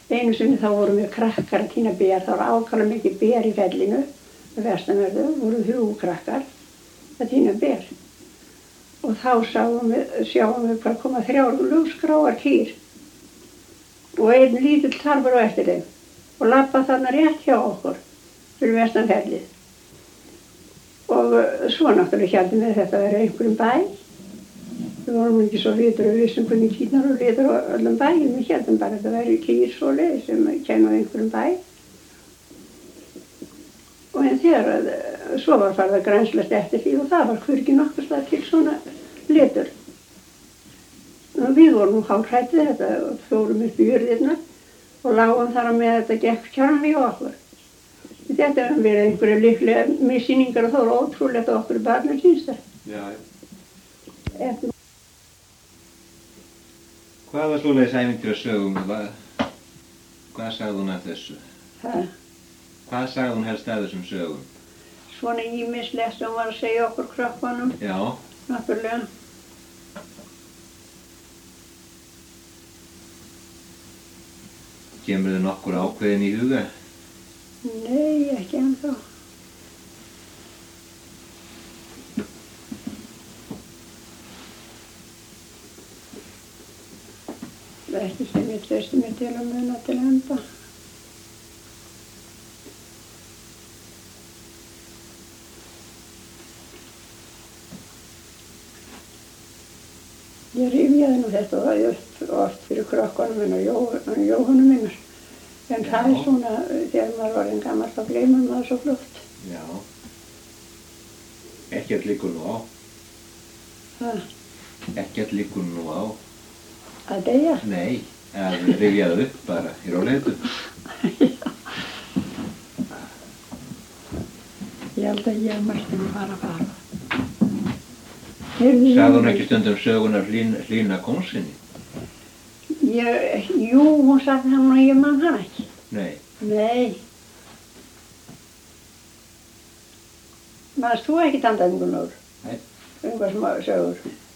Einu sinni þá vorum við krakkar að tína ber, þá var ákaflega mikið ber í fellinu, vestanverðu, voru 3 krakkar að tína ber. Og þá sjáum við hvað koma 3 ljósgráar kýr og einn lítill tarfur á eftir þeim og labba þarna rétt hjá okkur fyrir vestan fellið. Og svo náttúrulega héldum við þetta að vera einhverjum bæ. Við vorum ekki svo vitur og vissum hvernig kýrnar og litur á öllum bæjum. Við héldum bara að þetta væri kýr svoleiðis sem kæmu á einhverjum bæ. Og en þegar svo var farið að grænslast eftir því og það var hvergi nokkuð stað til svona litur. Og við vorum hálfhræddir þetta og fórum upp í jörðirnar og lágum þar á með þetta gekk kjarni á okkur. Þetta hefur verið einhverja líklega missýningar og þá er ótrúlegt að okkur barnir sýnst það. Já. Hvaða svoleiðis ævintýrasögum, hvað sagði hún af þessu? Hvað sagði hún helst af þessum sögum? Svona ýmislegt sem hún var að segja okkur krökkunum. Já. Náttúrulega. Kemur þið nokkur ákveðin í huga? Nei, ekki ennþá. Það er ekki sem ég treysti mér til að muna til enda. Ég rifjaði nú þetta upp oft fyrir krökkunum minn og Jóhannu minnar. En það er svona, þegar maður var einn gamall, þá gleymur maður svo fljótt. Já. Ekkert liggur nú á. Ekkert liggur nú á. Að deyja? Nei, að rifjaði upp bara í róleitu. Ég held að ég mætti nú bara fara. Sagði hún ekki stundum sögunar Hlína Kónsinni? Jú, hún sagði hann og ég man hann ekki. Nei. Nei. Manst þú ekki dandaðingunur? Nei. Einhver smá sögur?